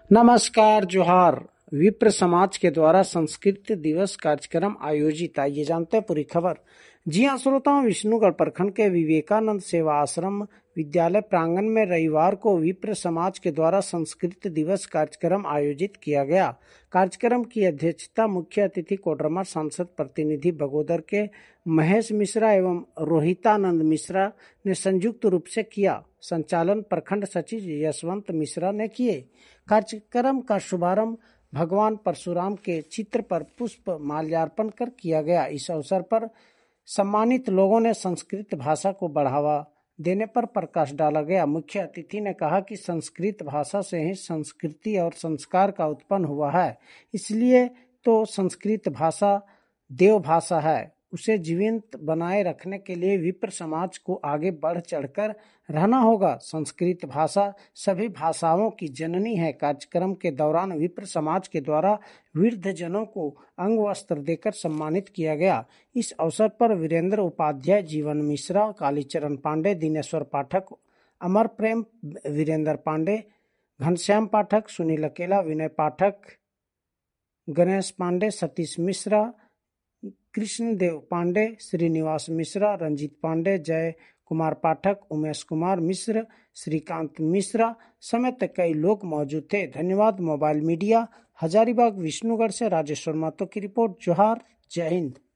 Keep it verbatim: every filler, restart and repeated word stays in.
नमस्कार जोहार। विप्र समाज के द्वारा संस्कृत दिवस कार्यक्रम आयोजित। आइए जानते हैं पूरी खबर। जी हाँ श्रोताओं, विष्णुगढ़ प्रखंड के विवेकानंद सेवा आश्रम विद्यालय प्रांगण में रविवार को विप्र समाज के द्वारा संस्कृत दिवस कार्यक्रम आयोजित किया गया। कार्यक्रम की अध्यक्षता मुख्य अतिथि कोडरमा सांसद प्रतिनिधि बगोदर के महेश मिश्रा एवं रोहितानंद मिश्रा ने संयुक्त रूप से किया। संचालन प्रखंड सचिव यशवंत मिश्रा ने किए। कार्यक्रम का शुभारंभ भगवान परशुराम के चित्र पर पुष्प माल्यार्पण कर किया गया। इस अवसर पर सम्मानित लोगों ने संस्कृत भाषा को बढ़ावा देने पर प्रकाश डाला गया। मुख्य अतिथि ने कहा कि संस्कृत भाषा से ही संस्कृति और संस्कार का उत्पन्न हुआ है, इसलिए तो संस्कृत भाषा देव भाषा है। उसे जीवंत बनाए रखने के लिए विप्र समाज को आगे बढ़ चढ़कर रहना होगा। संस्कृत भाषा सभी भाषाओं की जननी है। कार्यक्रम के दौरान विप्र समाज के द्वारा वृद्ध जनों को अंग वस्त्र देकर सम्मानित किया गया। इस अवसर पर वीरेंद्र उपाध्याय, जीवन मिश्रा, कालीचरण पांडे, दिनेश्वर पाठक, अमर प्रेम, वीरेंद्र पांडे, घनश्याम पाठक, सुनील अकेला, विनय पाठक, गणेश पांडे, सतीश मिश्रा, कृष्णदेव पांडे, श्रीनिवास मिश्रा, रंजीत पांडे, जय कुमार पाठक, उमेश कुमार मिश्र, श्रीकांत मिश्रा समेत कई लोग मौजूद थे। धन्यवाद। मोबाइल मीडिया, हजारीबाग, विष्णुगढ़ से राजेश्वर महतो की रिपोर्ट। जोहार, जय हिंद।